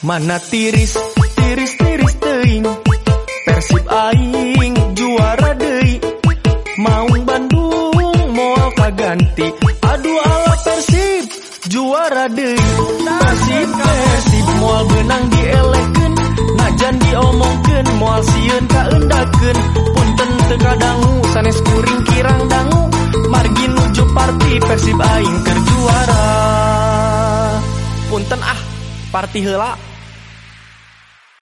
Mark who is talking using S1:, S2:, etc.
S1: Mana tiris, tiris, tiris teuing. Persib aing juara deui. Maung Bandung moal kaganti. Aduh ala Persib juara deui. Persib moal beunang dielehkeun. Najan diomongkeun moal sieun kaeundakeun. Punten teu kadangu sanes kuring kirang dangu. Margi nuju parti Persib aing keur juara. Punten parti heula.